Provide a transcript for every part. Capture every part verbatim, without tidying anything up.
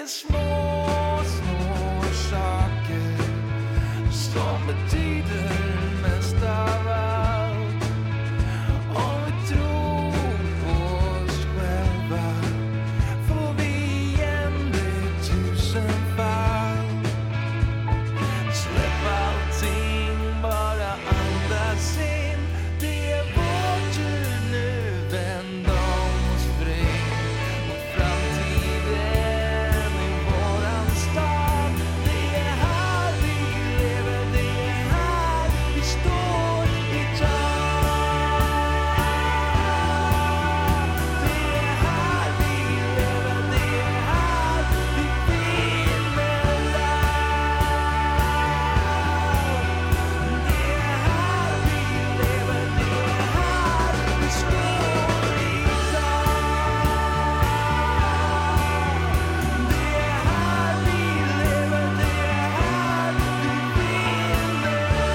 små, små saker som betyder mest av allt. Om vi tror på oss själva får vi igen det tusenfall. Släpp allting, bara andas in. Det är vår tur nu, vänd om och spring mot framtiden i våran stad. Det är här vi lever, det är här vi står idag. Det är här vi lever, det är här vi vinner allt. Det är här vi lever, det är här vi står idag. Det är här vi lever, det är här vi vinner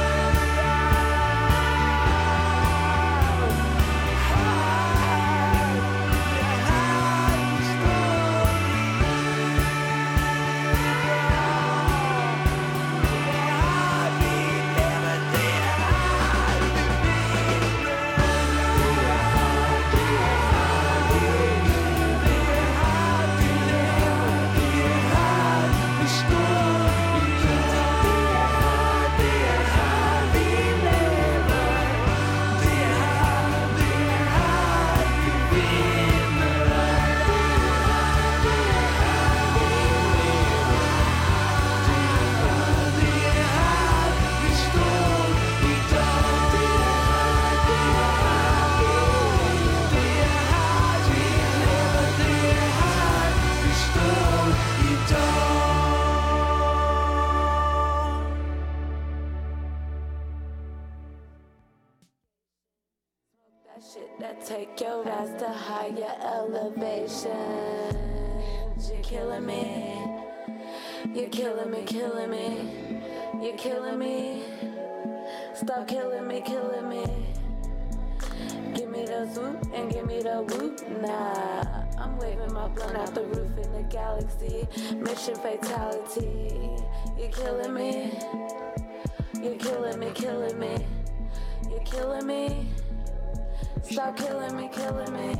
that shit that take your ass to higher elevation. You're killing me. You're killing me, killing me. You're killing me. Stop killing me, killing me. Give me the swoop and give me the whoop. Nah, I'm waving my blunt out the roof in the galaxy. Mission fatality. You're killing me. You're killing me, killing me. You're killing me. Stop killing me, killing me.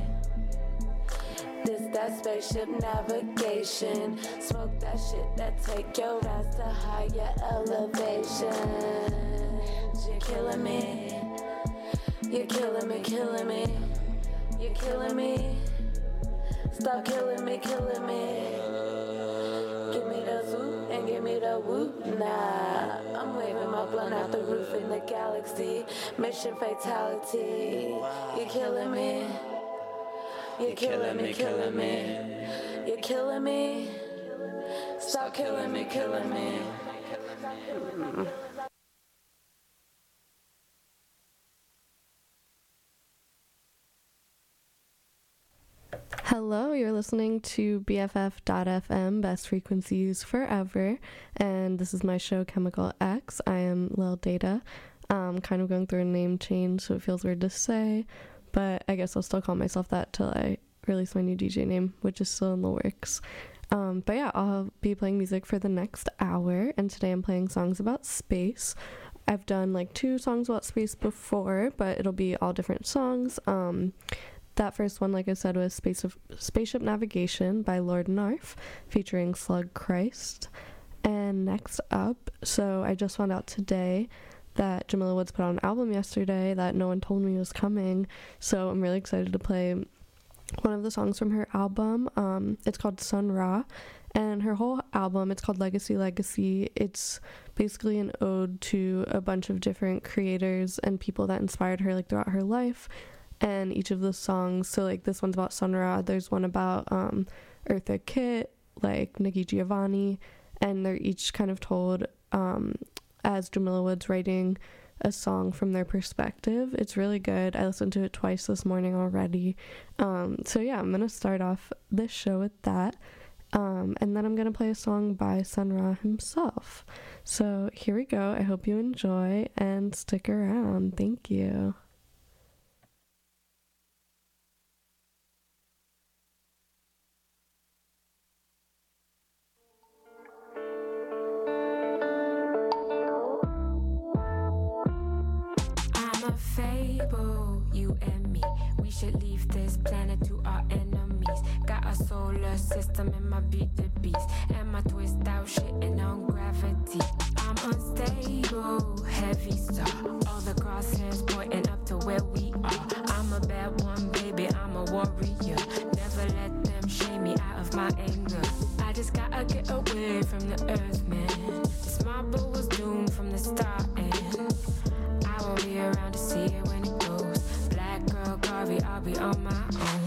This that spaceship navigation. Smoke that shit that take your ass to higher elevation. You're killing me. You're killing me, killing me. You're killing me. Stop killing me, killing me. Give me the swoop and give me the whoop. Nah, I'm waving my blunt out the roof in the galaxy. Mission fatality. You're killing me. You're killing me, killing me. You're killing me. Stop killing me, killing me. Hello, you're listening to B F F dot F M, Best Frequencies Forever, and this is my show Chemical X. I am Lil Data. Um, kind of going through a name change, so it feels weird to say, but I guess I'll still call myself that till I release my new D J name, which is still in the works. Um, but yeah, I'll be playing music for the next hour, and today I'm playing songs about space. I've done like two songs about space before, but it'll be all different songs. Um, that first one, like I said, was Space of, Spaceship Navigation by Lord Narf, featuring Slug Christ. And next up, so I just found out today that Jamila Woods put out an album yesterday that no one told me was coming, so I'm really excited to play one of the songs from her album. Um, it's called Sun Ra, and her whole album, it's called Legacy Legacy. It's basically an ode to a bunch of different creators and people that inspired her like throughout her life, and each of the songs, so like this one's about Sun Ra, there's one about um, Eartha Kitt, like Nikki Giovanni, and they're each kind of told um, as Jamila Woods writing a song from their perspective. It's really good. I listened to it twice this morning already. Um, so yeah, I'm gonna start off this show with that. Um, and then I'm gonna play a song by Sun Ra himself. So here we go. I hope you enjoy and stick around. Thank you. a fable, you and me. We should leave this planet to our enemies. Got a solar system in my beat the beast, and my twist out shitting on gravity. I'm unstable, heavy star. All the crosshairs pointing up to where we are. I'm a bad one, baby, I'm a warrior. Never let them shame me out of my anger. I just gotta get away from the earth, man. This marble was doomed from the start, and I won't be around to see it when it goes. Black girl, Garvey, I'll be on my own.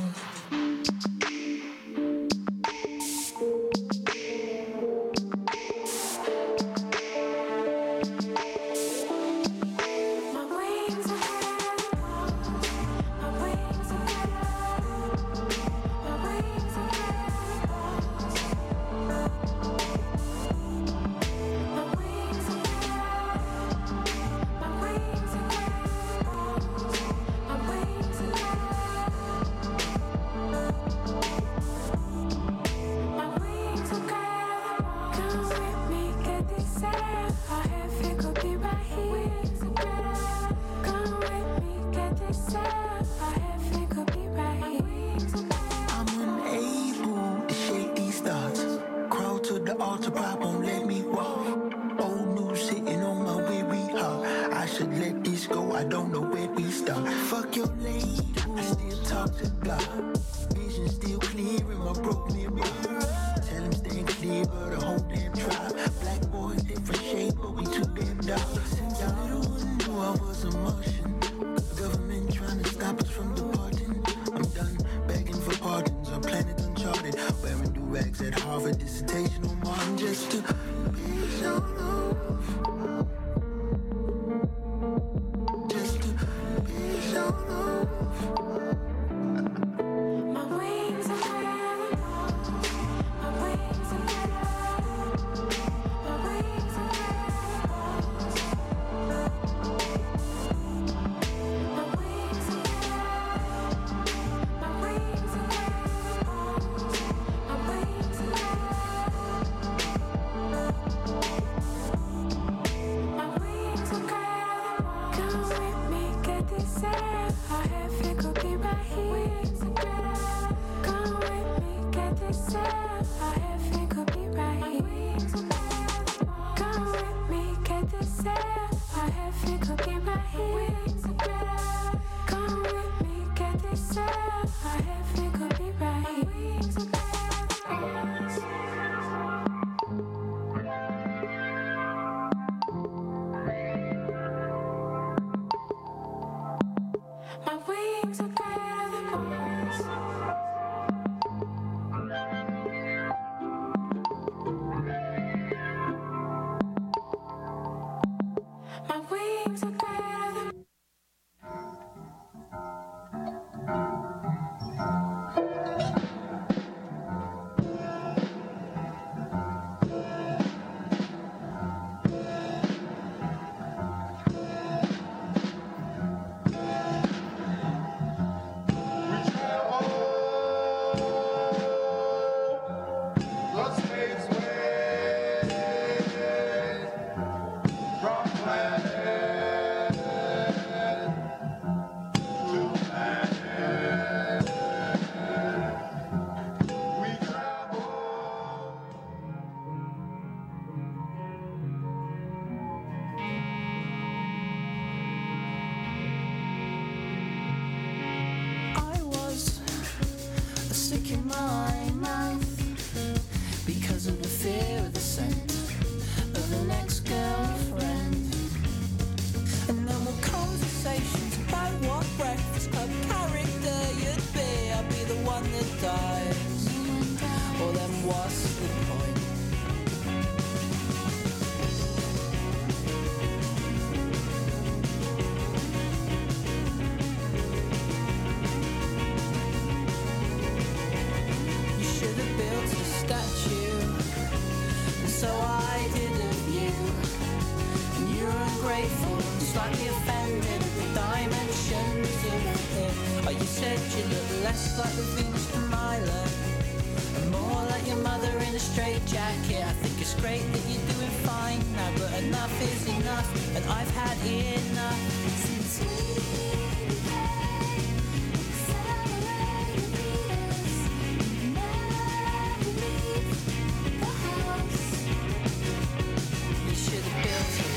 said you look less like the Venus de Milo, More like your mother in a straitjacket. I think it's great that you're doing fine now, but enough is enough, and I've had enough. Since we became accelerated meters, never leave the house. You should have built it.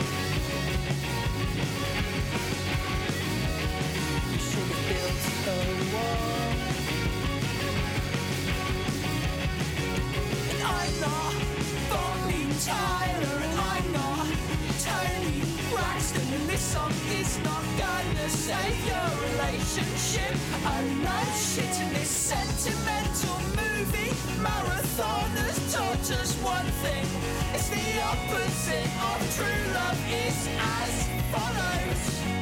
You should have built a wall. I'm not Bonnie Tyler, and I'm not Tony Braxton, and this song is not gonna save your relationship. Oh no shit, in this sentimental movie marathon has taught us one thing. It's the opposite of true love is as follows.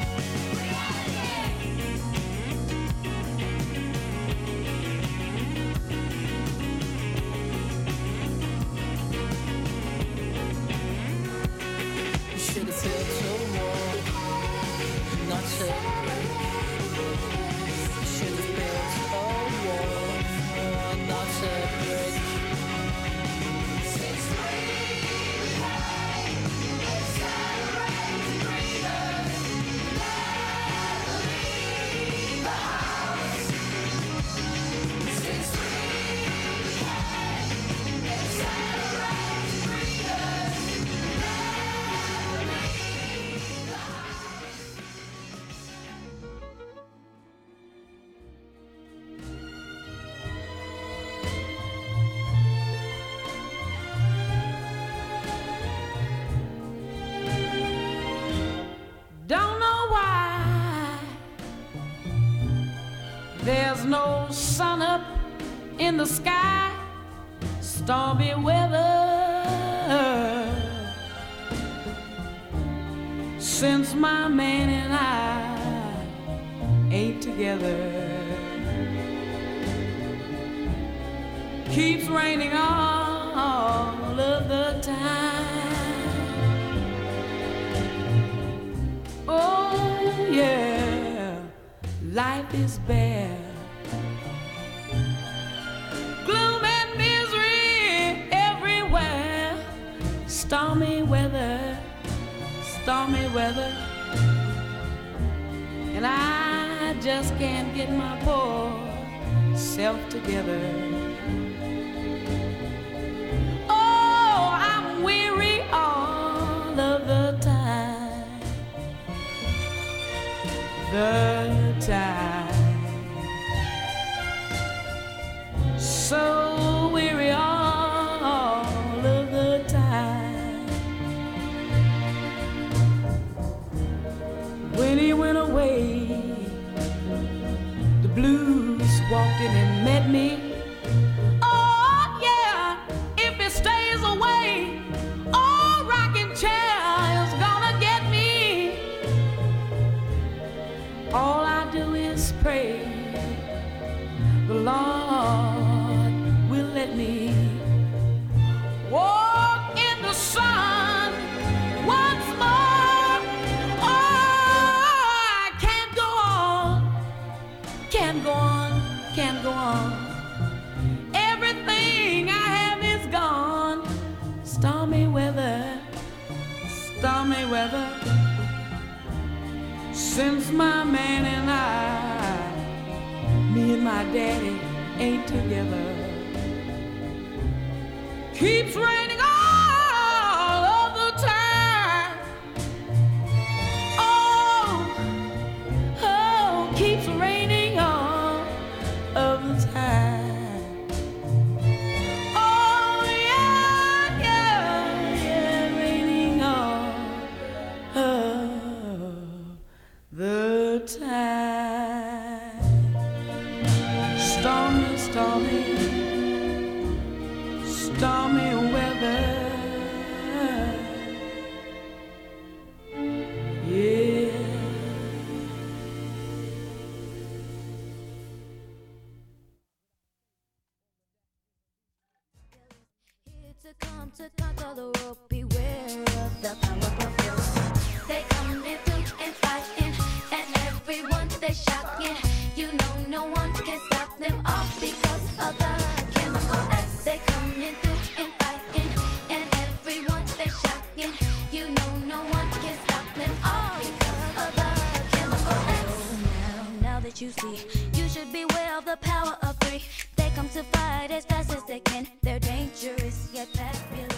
Should have built a wall, not a brick. Should have built a wall, not a brick. Since we became accelerated breathers, never leave the house. Since we became accelerated breathers. Don't know why there's no sun up in the sky, stormy weather since my man and I ain't together. Keeps raining all of the time. Oh yeah, life is bare. Gloom and misery everywhere. Stormy weather, stormy weather. And I just can't get my poor self together. Oh, I'm weary all of the time. The time, so weary all of the time. When he went away, the blues walked in and met me. Oh yeah, if he stays away, all rocking chair is gonna get me. All I do is pray the Lord will let me walk in the sun once more. Oh, I can't go on, can't go on, can't go on. Everything I have is gone. Stormy weather, stormy weather. Since my man and I, me and my daddy ain't together. Keeps raining all of the time. Oh, oh, keeps raining all of the time. Oh yeah, yeah, yeah, raining all of the time. Stormy, stormy, stormy weather. Yeah. Here to come to conquer the world, beware of the powerful. They come in through and fighting, and everyone they shocking. You know no one can stop them all because of the chemical. They're coming through and fighting, and everyone they're shouting. You know no one can stop them all because of the chemical X. Now, now that you see, you should beware of the power of three. They come to fight as fast as they can. They're dangerous yet fabulous.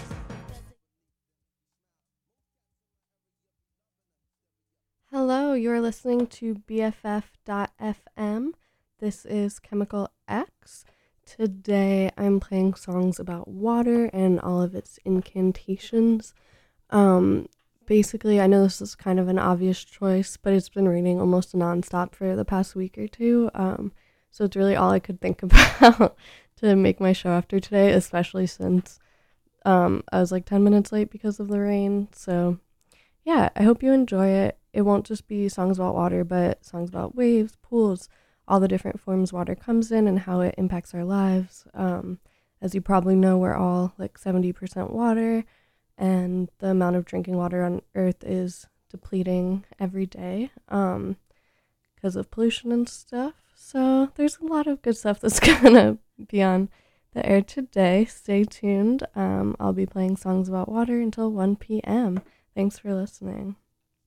Hello, you're listening to B F F dot F M. This is Chemical X. Today I'm playing songs about water and all of its incantations. Um, basically, I know this is kind of an obvious choice, but it's been raining almost nonstop for the past week or two. Um, so it's really all I could think about to make my show after today, especially since um, I was like ten minutes late because of the rain. So yeah, I hope you enjoy it. It won't just be songs about water, but songs about waves, pools, all the different forms water comes in and how it impacts our lives. Um, as you probably know, we're all like seventy percent water, and the amount of drinking water on Earth is depleting every day um, because of pollution and stuff. So there's a lot of good stuff that's gonna be on the air today. Stay tuned. Um, I'll be playing songs about water until one p.m. Thanks for listening.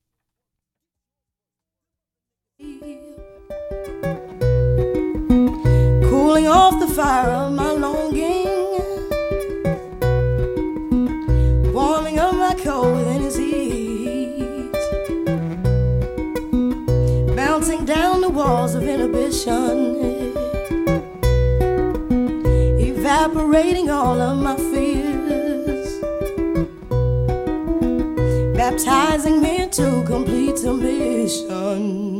Cooling off the fire of my longing, warming up my cold within his heat, bouncing down the walls of inhibition, evaporating all of my fears, baptizing me into complete submission,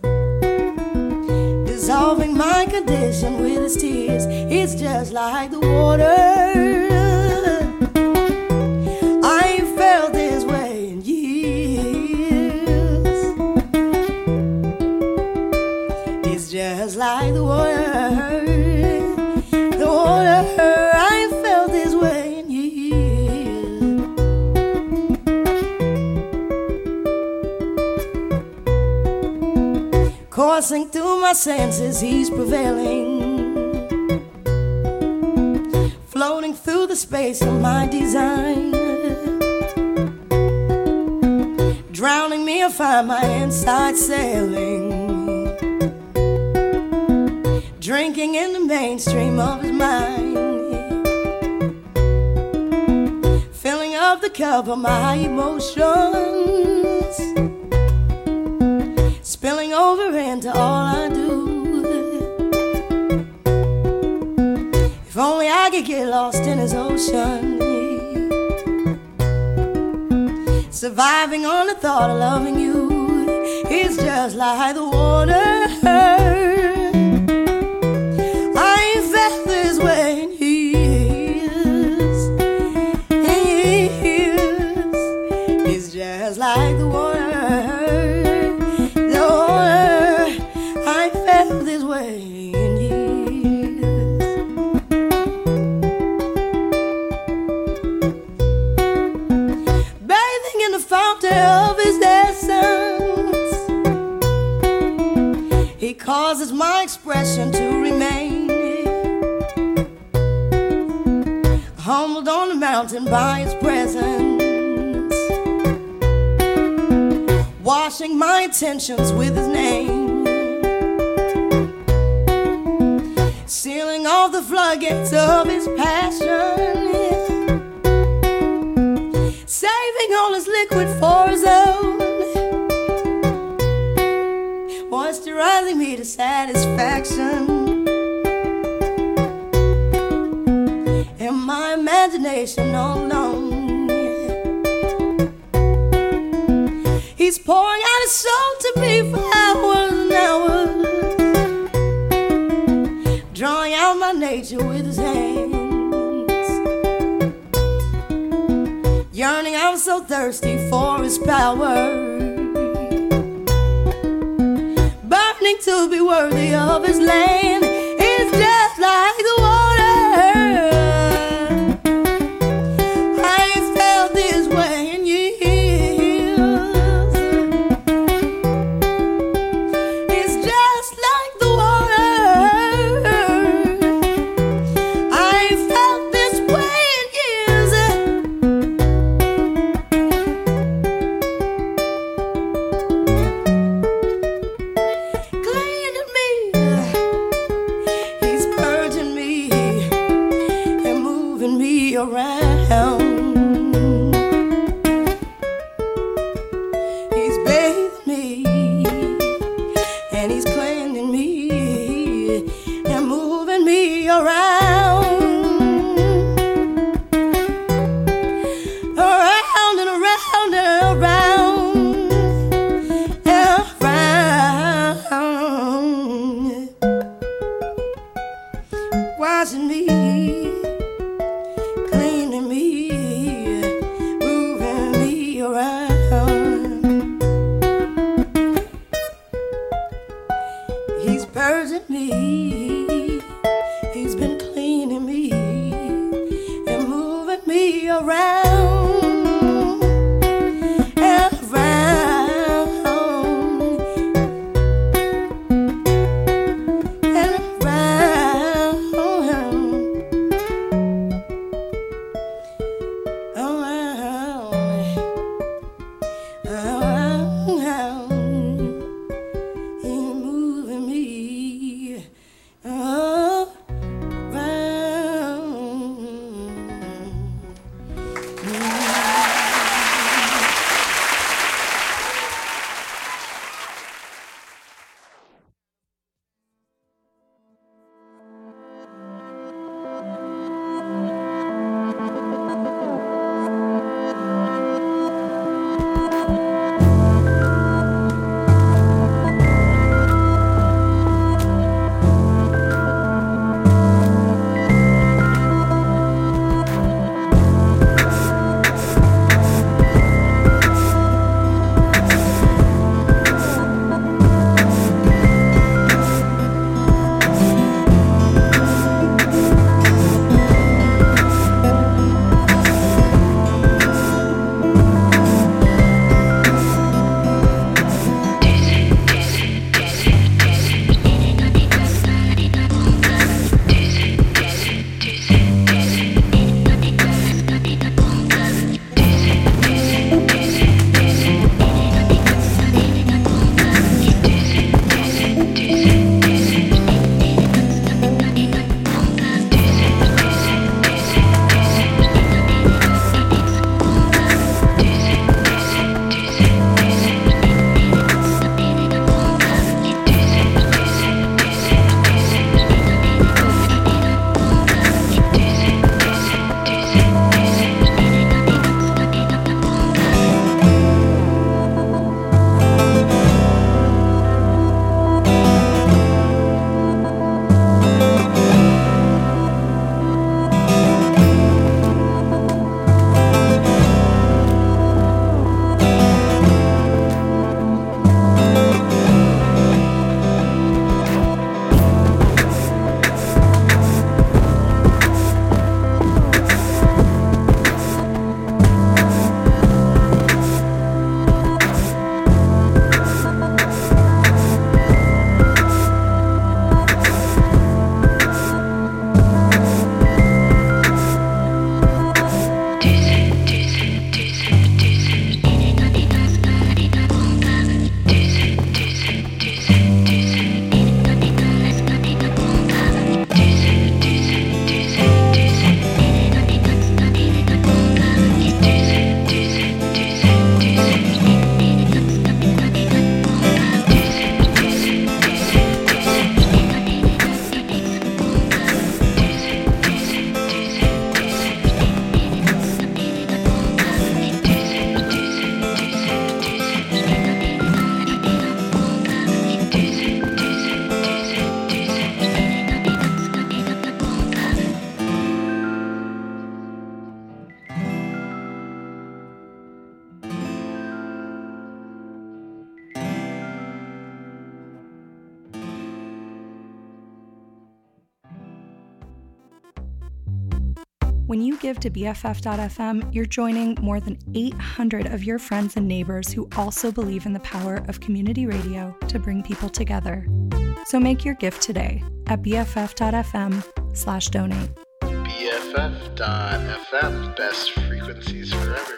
dissolving my condition with his tears. It's just like the water. I ain't felt this way in years. It's just like the water. The water. I ain't felt this way in years. Coursing through my senses, he's prevailing, floating through the space of my design, drowning me, I find my inside sailing, drinking in the mainstream of his mind, filling up the cup of my emotions, spilling over into all I do. If only I could get lost in his ocean, surviving on the thought of loving you. It's just like the water. I ain't felt this way in years, in years. It's just like the water. I felt this way in years. Bathing in the fountain of his essence, he causes my expression to remain, humbled on the mountain by his presence, washing my intentions with his name, sealing off the floodgates of his passion, saving all his liquid for his own, moisturizing me to satisfaction, in my imagination all alone. He's pouring out his soul to me for hours and hours, drawing out my nature with his hands, yearning, I'm so thirsty for his power, burning to be worthy of his land. It's just like the water. I ain't felt this way in years. It's just like the water. I ain't felt this around. He's bathing me and he's cleaning me and moving me around, around and around and around and around, watching me, cleaning me, moving me around. He's purging me, he's been cleaning me and moving me around and around and around, around, around, and moving me around. When you give to B F F dot F M, you're joining more than eight hundred of your friends and neighbors who also believe in the power of community radio to bring people together. So make your gift today at B F F dot F M slash donate. B F F dot F M, best frequencies forever.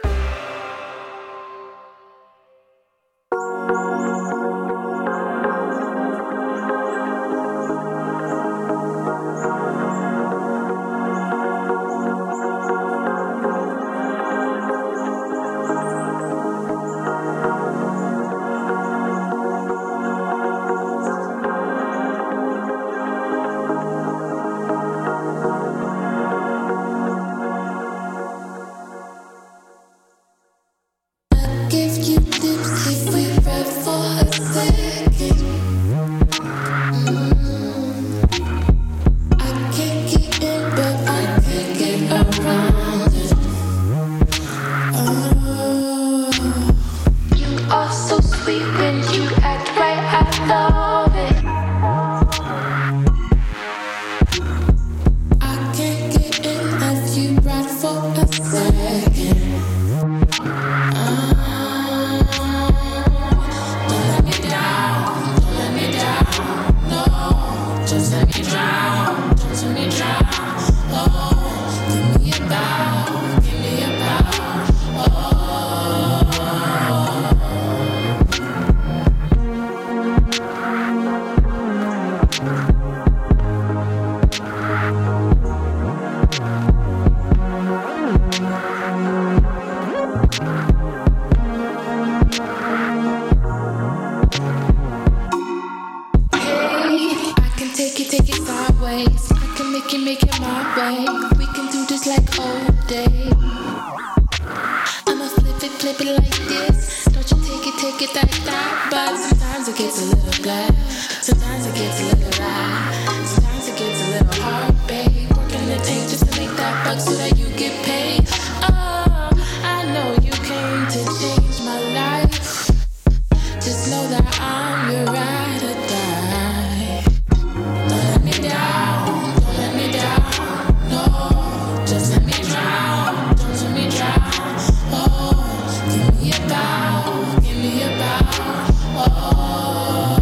flip it like this. Don't you take it, take it like that. But sometimes it gets a little black. Sometimes it gets a little dry. Sometimes it gets a little hard, babe. Working the tank just to make that buck so that you get paid. Oh, I know you came to change my life. Just know that I'm your ride or die. Don't let me down, don't let me down. No, just let me drown, don't let me drown. Oh, give me a bow, give me a bow. Oh,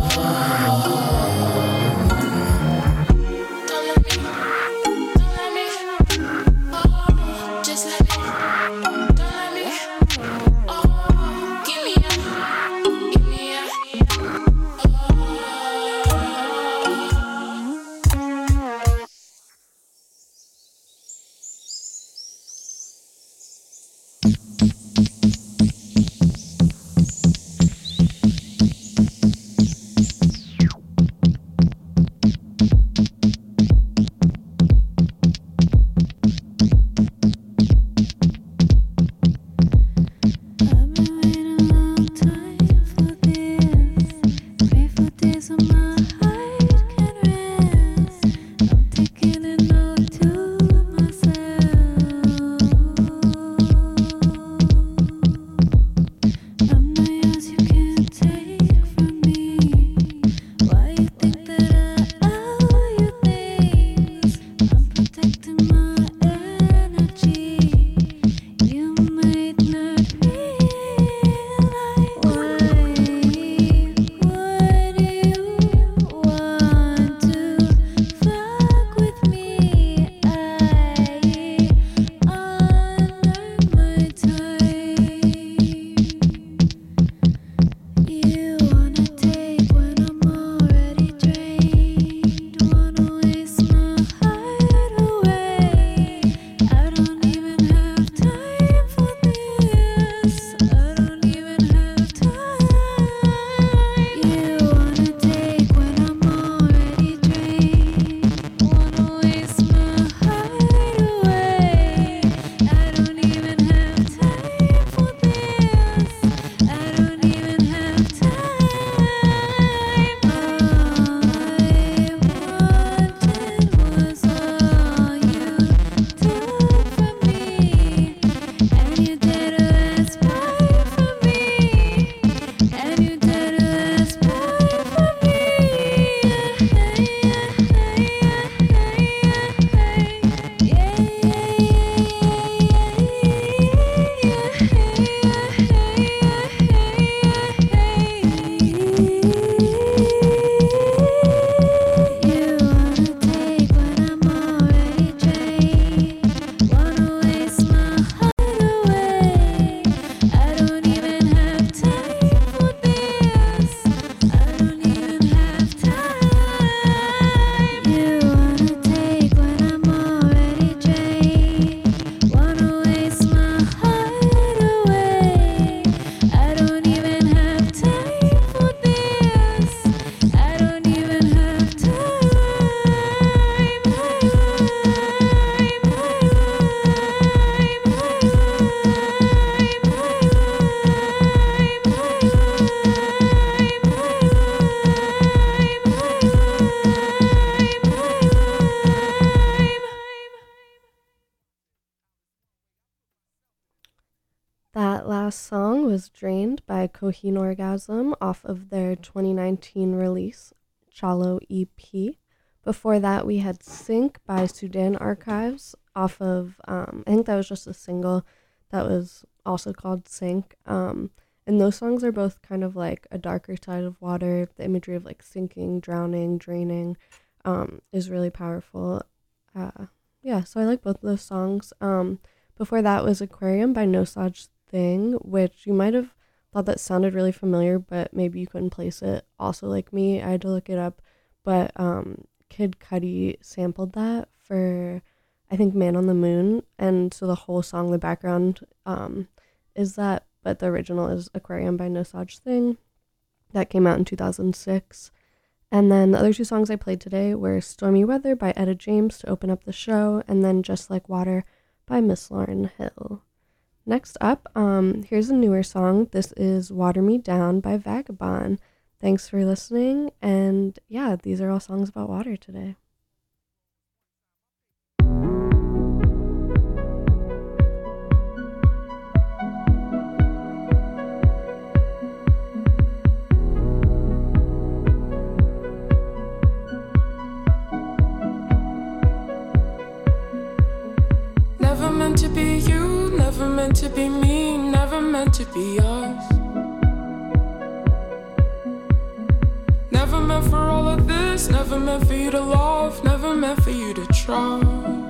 don't let me, don't let me. Oh, just let me, don't let me. Oh, give me a, give me a. That last song was Drained by Coheed Orgasm off of their twenty nineteen release, Chalo E P. Before that, we had Sync by Sudan Archives off of, um, I think that was just a single that was also called Sync. Um, and those songs are both kind of like a darker side of water. The imagery of like sinking, drowning, draining um, is really powerful. Uh, yeah, so I like both of those songs. Um, before that was Aquarium by No Such Thing, which you might have thought that sounded really familiar, but maybe you couldn't place it. Also, like me, I had to look it up. But um, Kid Cudi sampled that for, I think, Man on the Moon. And so the whole song, the background um, is that, but the original is Aquarium by No Such Thing. That came out in two thousand six. And then the other two songs I played today were Stormy Weather by Etta James to open up the show, and then Just Like Water by Miss Lauryn Hill. Next up, um, here's a newer song. This is Water Me Down by Vagabond. Thanks for listening, and yeah, these are all songs about water today. Never meant to be you, never meant to be me, never meant to be us. Never meant for all of this, never meant for you to love, never meant for you to trust.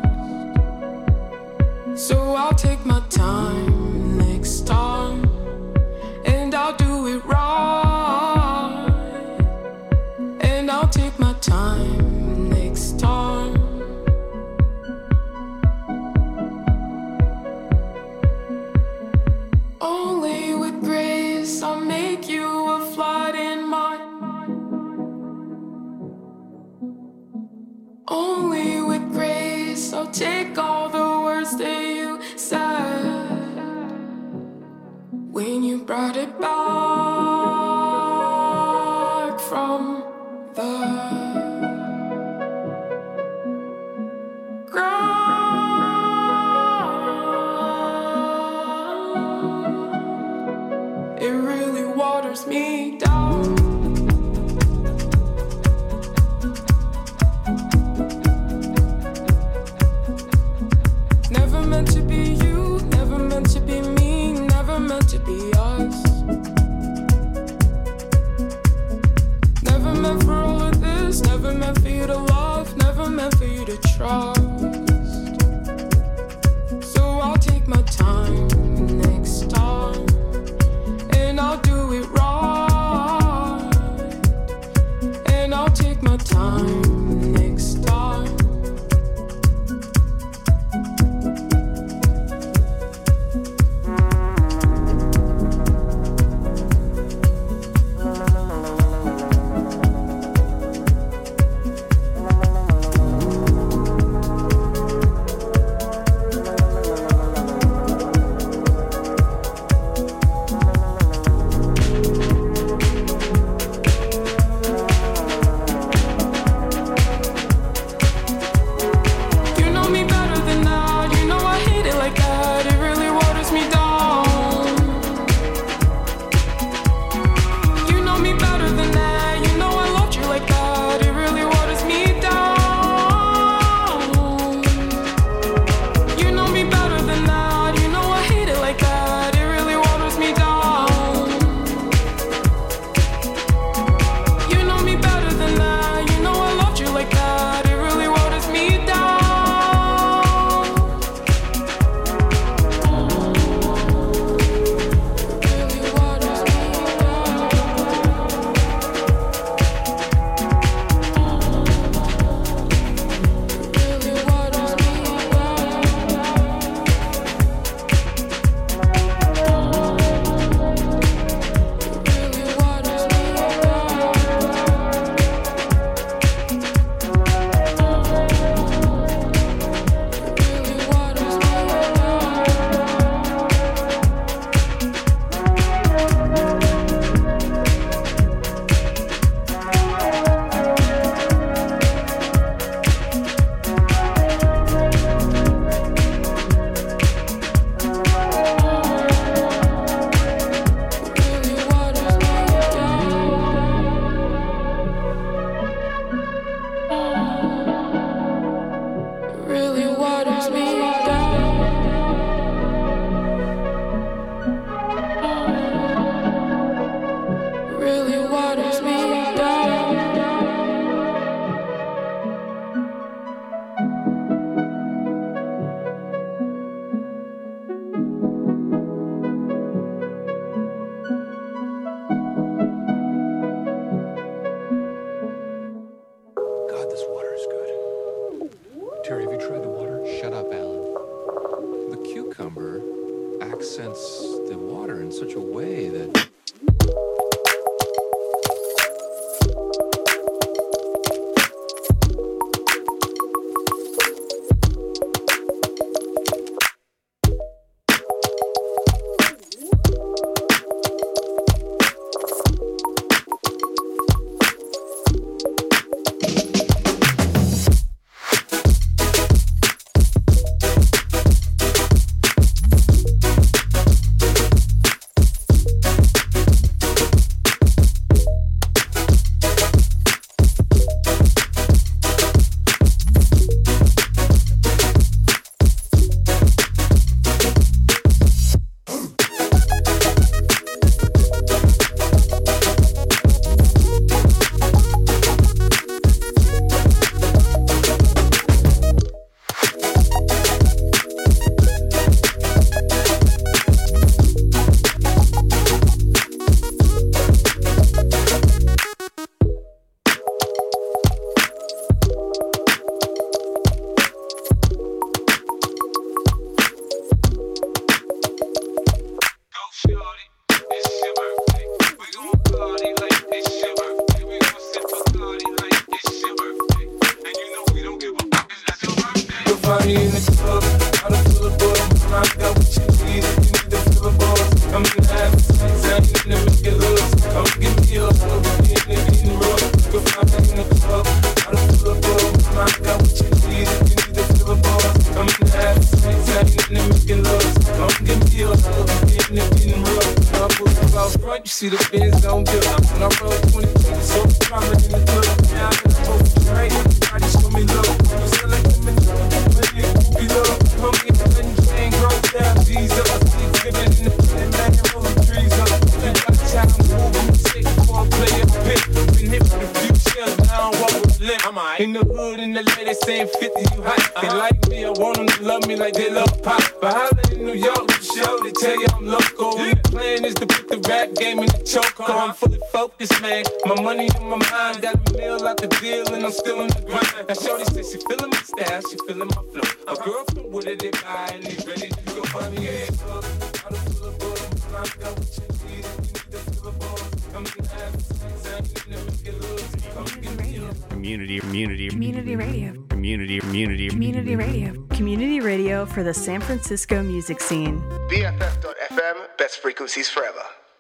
So I'll take my time next time, and I'll do it right. And I'll take my time next time. Only with grace I'll make you a flight in mine. Only with grace I'll take all the words that you said when you brought it back from the ground. It really waters me down. Never meant to be you, never meant to be me, never meant to be us. Never meant for all of this, never meant for you to love, never meant for you to trust. So I'll take my time next time, and I'll do it right. And I'll take my time next time. and it's getting real. When I pull the out front, you see the Benz on dip. When I roll twenty-two, so drama in the club. Now I'm in the boat, right? Everybody show me love. You still like them in the club, but they be love. Come get the money, chain, grow down, G's up. I see living in the plan, man, rolling trees up. You got time, moving, sick, ball player, pick. Been hit for the few shells, now I walk with a limp. In the hood, in the lady saying fifty, you hot. They like me, I want them to love me like they love pop. But holla in New York, show, they tell you I'm local. The plan is to put the rap game in the chokehold. I'm fully focused, man. My money in my mind, got a meal out the deal, and I'm still in the grind. Now shorty says she feeling my style, she feeling my flow. A girl from Wooded, they buy, and they ready to go buy me a club. I don't feel a buzz, I'm locked out with your kids. You need to feel a buzz. I'm in the ass, I'm in the get loose. Community, community, Community radio. community, community, Community radio. Community radio for the San Francisco music scene. B F F dot F M, best frequencies forever.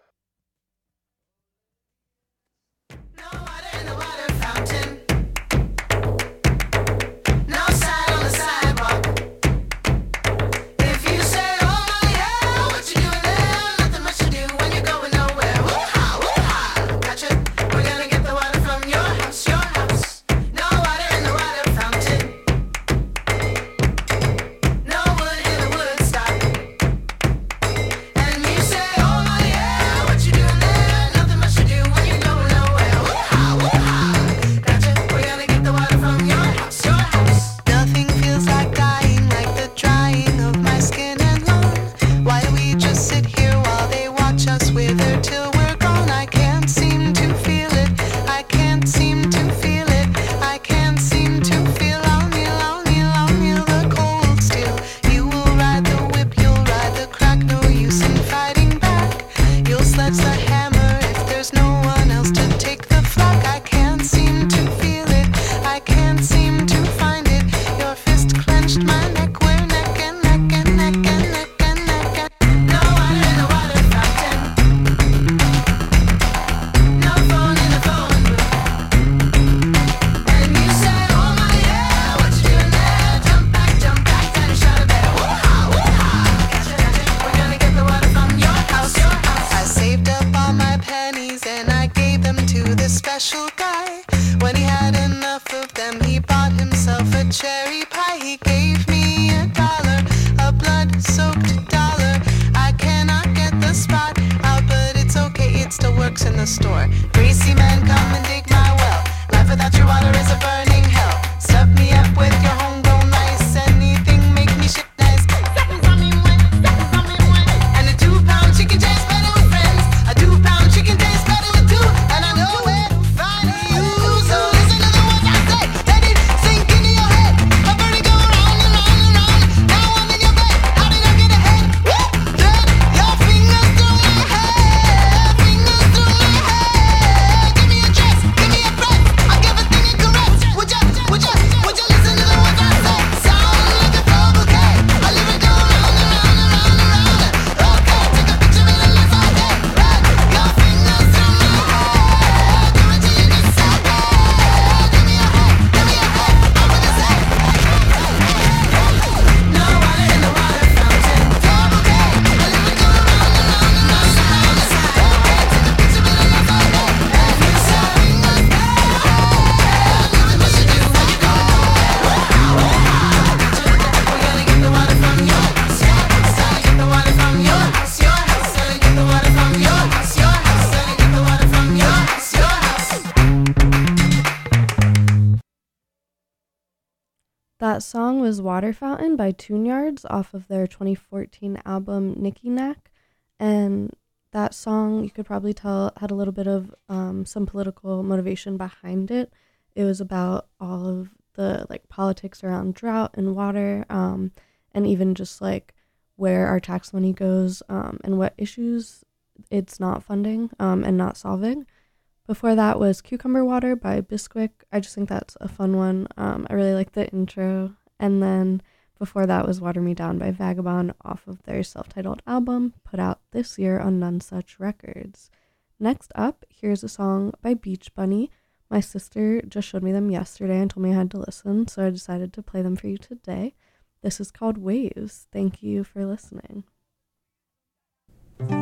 That song was Water Fountain by Tune-Yards off of their twenty fourteen album Nicky Knack. And that song, you could probably tell, had a little bit of um, some political motivation behind it. It was about all of the like politics around drought and water, um, and even just like where our tax money goes um, and what issues it's not funding um, and not solving. Before that was Cucumber Water by Bisquick. I just think that's a fun one. Um, I really like the intro. And then before that was Water Me Down by Vagabond off of their self-titled album, put out this year on None Such Records. Next up, here's a song by Beach Bunny. My sister just showed me them yesterday and told me I had to listen, so I decided to play them for you today. This is called Waves. Thank you for listening. Thank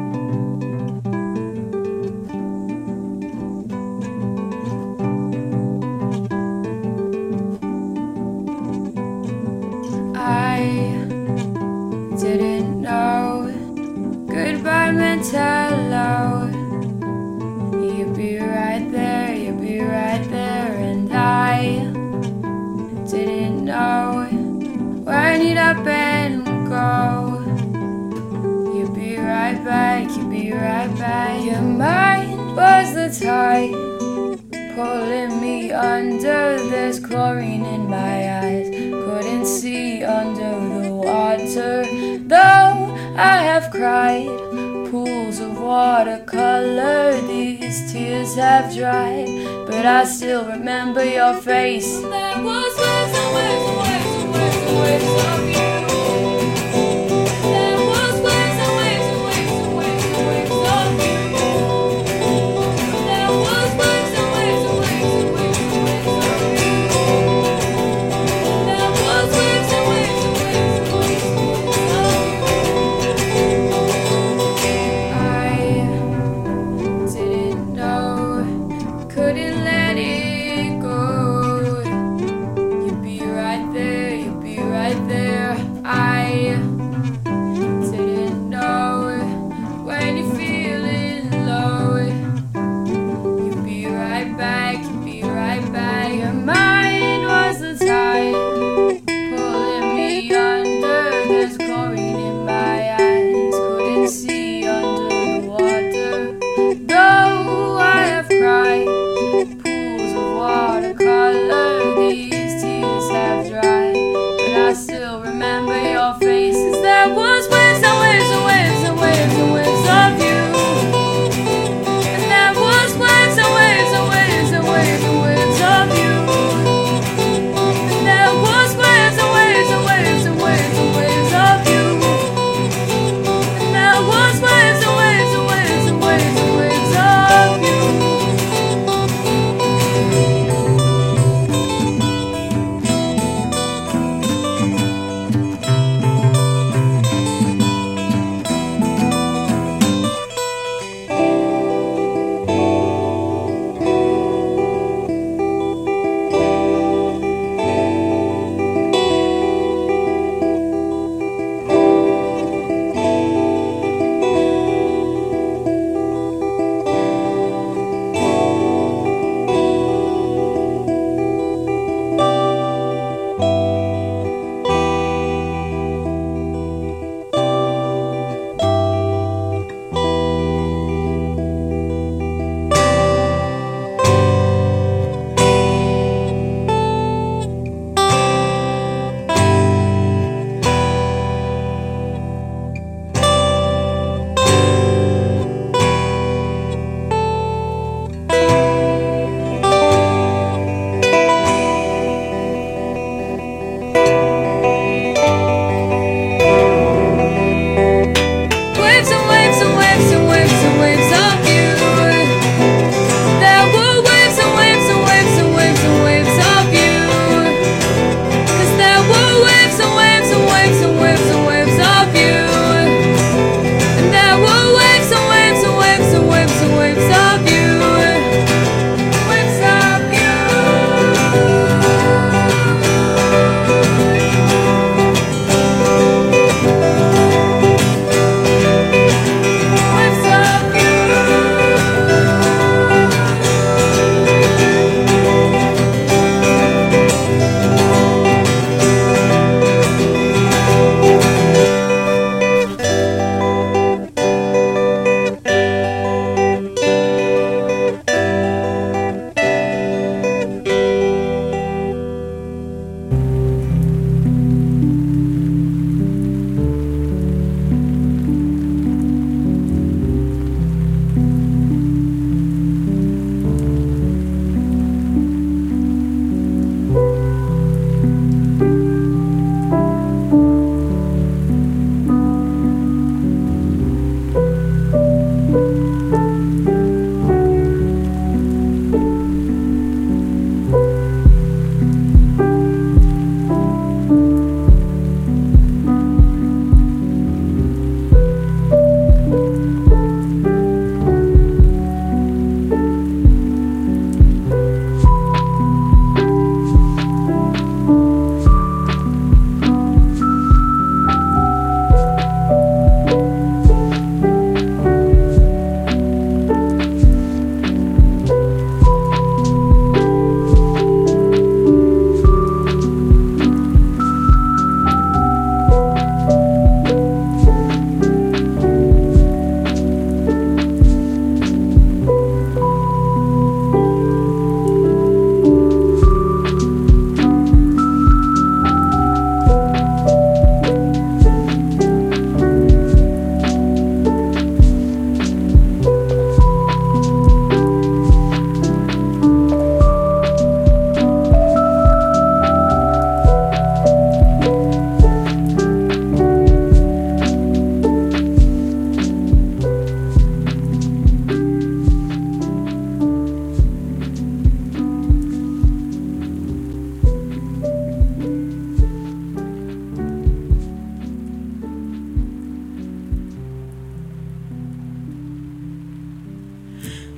right back, you'd be right back. Your mind was the tide pulling me under. There's chlorine in my eyes, couldn't see under the water. Though I have cried pools of watercolor, these tears have dried, but I still remember your face. There was waves and waves and waves and waves and waves of you. There was waves and waves and waves and waves and waves of you. There was waves and waves and waves and waves and waves of you. There was waves and waves and waves and waves and waves of you. I didn't know, couldn't let it go. You'd be right there, you'd be right there.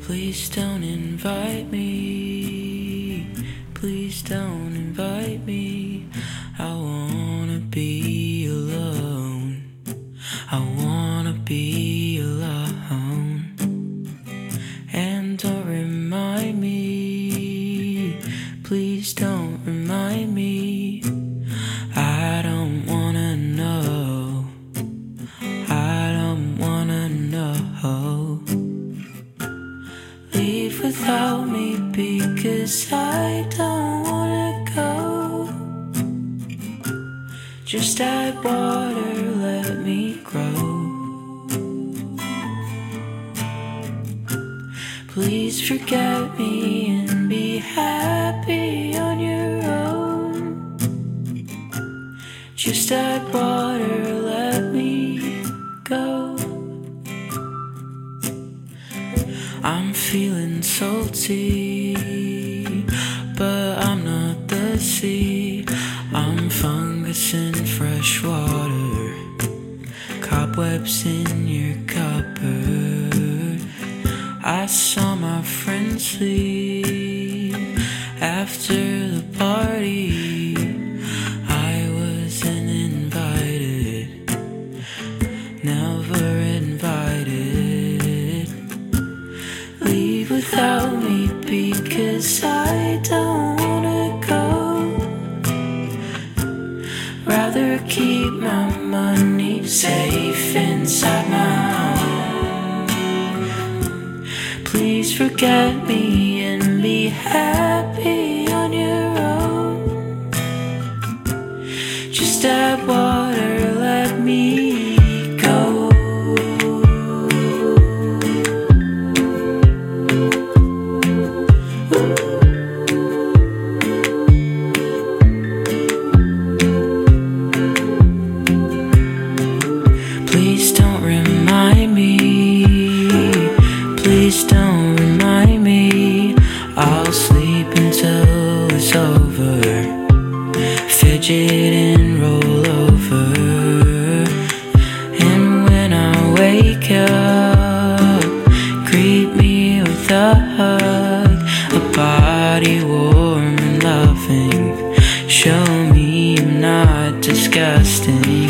Please don't invite me. Please don't invite me. I wanna be alone. I wanna be alone. And don't remind me. Please don't remind me. I don't wanna know. I don't wanna know. Leave without me because I don't wanna go. Just add water, let me grow. Please forget me and be happy on your own. Just add water, let me go. I'm feeling salty, but I'm not the sea. I'm fungus in fresh water, cobwebs in your cupboard. I saw my friends leave after the party. I wasn't invited, never invited. Leave without me because I don't wanna go. Rather keep my money safe inside my home. Please forget me and be happy on your own. Just add water, let me go. Please don't remind me. Please don't remind me. I'll sleep until it's over. Fidget and roll over. And when I wake up, greet me with a hug. A body warm and loving. Show me I'm not disgusting.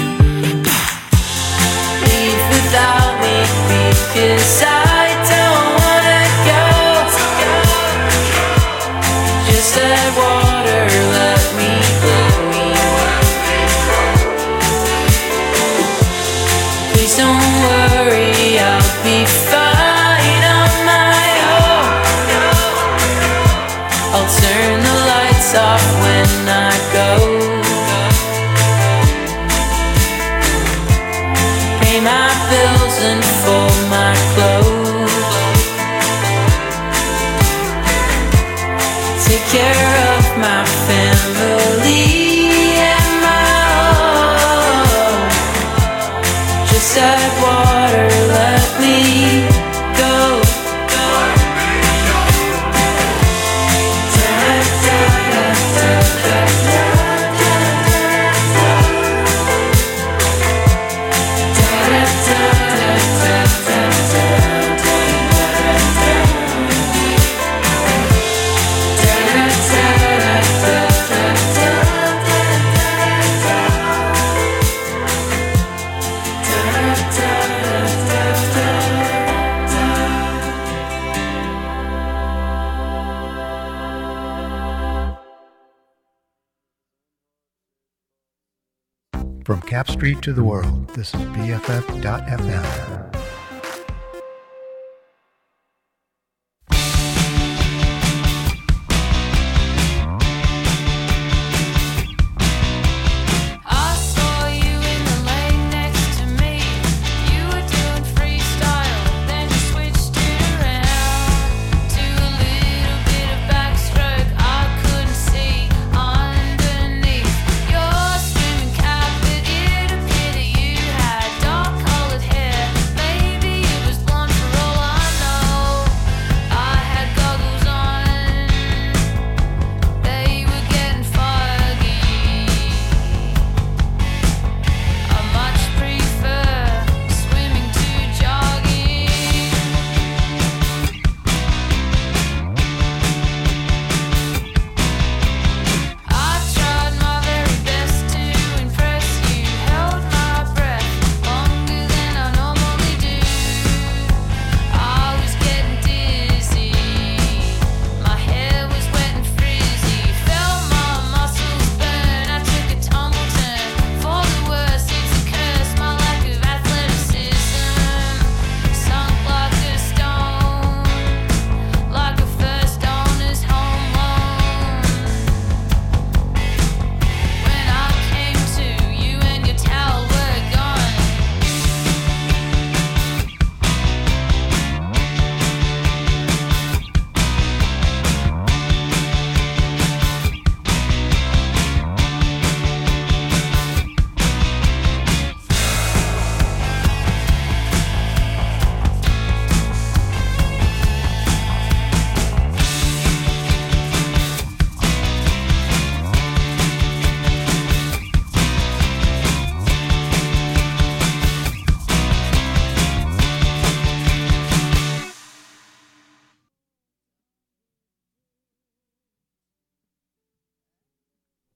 Leave without me because I don't wanna go. Just add water, let me go. Please don't worry, I'll be fine on my own. I'll turn the lights off when I go. Pay my bills and fold my clothes. Take care of my family and my home. Just add water, let me go. From Cap Street to the world, this is B F F dot F M. Your swimming cap, but it appeared that you had dark colored hair.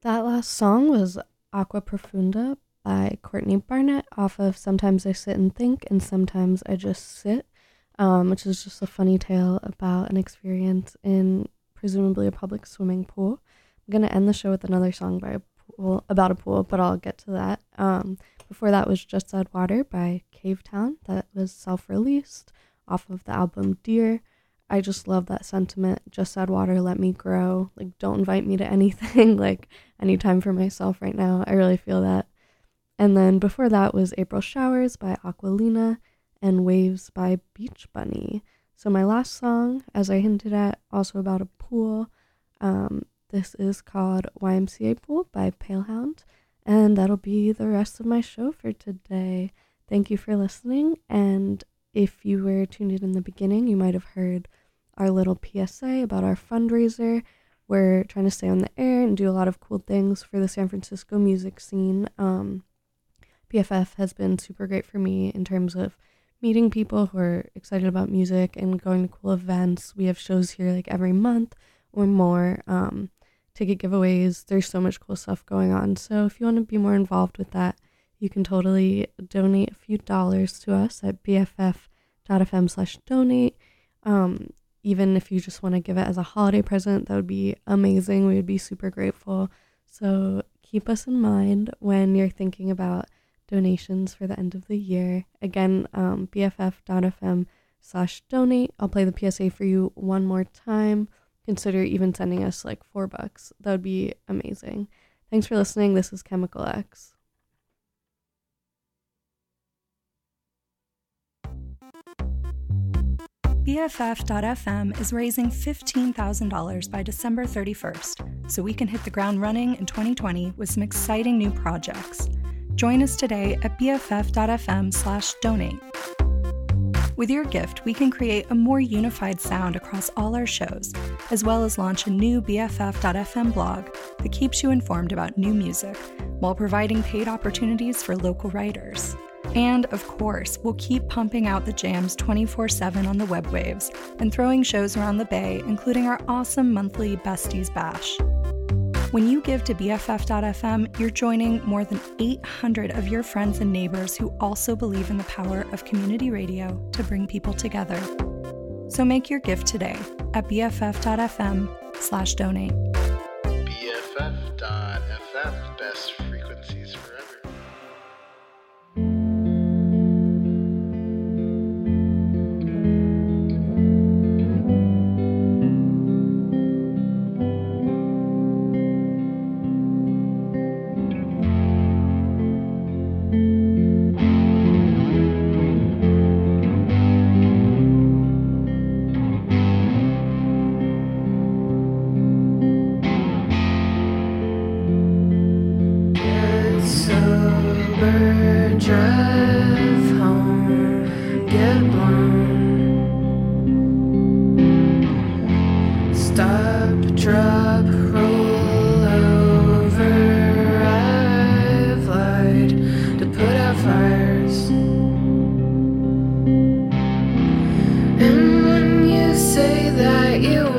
That last song was Aqua Profunda by Courtney Barnett off of Sometimes I Sit and Think and Sometimes I Just Sit, um, which is just a funny tale about an experience in presumably a public swimming pool. I'm going to end the show with another song by a pool, about a pool, but I'll get to that. Um, before that was Just Add Water by Cavetown. That was self-released off of the album Dear. I just love that sentiment. Just add water, let me grow. Like, don't invite me to anything. Like, any time for myself right now. I really feel that. And then before that was April Showers by Aquilina and Waves by Beach Bunny. So my last song, as I hinted at, also about a pool. Um, this is called Y M C A Pool by Palehound. And that'll be the rest of my show for today. Thank you for listening. And if you were tuned in in the beginning, you might have heard our little P S A about our fundraiser. We're trying to stay on the air and do a lot of cool things for the San Francisco music scene. Um, B F F has been super great for me in terms of meeting people who are excited about music and going to cool events. We have shows here like every month or more. Um, ticket giveaways. There's so much cool stuff going on. So if you want to be more involved with that, you can totally donate a few dollars to us at bff.fm slash donate. Um, even if you just want to give it as a holiday present, that would be amazing. We would be super grateful. So keep us in mind when you're thinking about donations for the end of the year. Again, um, bff.fm slash donate. I'll play the P S A for you one more time. Consider even sending us like four bucks. That would be amazing. Thanks for listening. This is Chemical X. B F F dot F M is raising fifteen thousand dollars by December thirty-first, so we can hit the ground running in twenty twenty with some exciting new projects. Join us today at bff.fm slash donate. With your gift, we can create a more unified sound across all our shows, as well as launch a new B F F dot F M blog that keeps you informed about new music, while providing paid opportunities for local writers. And, of course, we'll keep pumping out the jams twenty-four seven on the web waves and throwing shows around the Bay, including our awesome monthly Besties Bash. When you give to B F F dot F M, you're joining more than eight hundred of your friends and neighbors who also believe in the power of community radio to bring people together. So make your gift today at bff.fm slash donate. B F F dot F M, best frequencies forever. You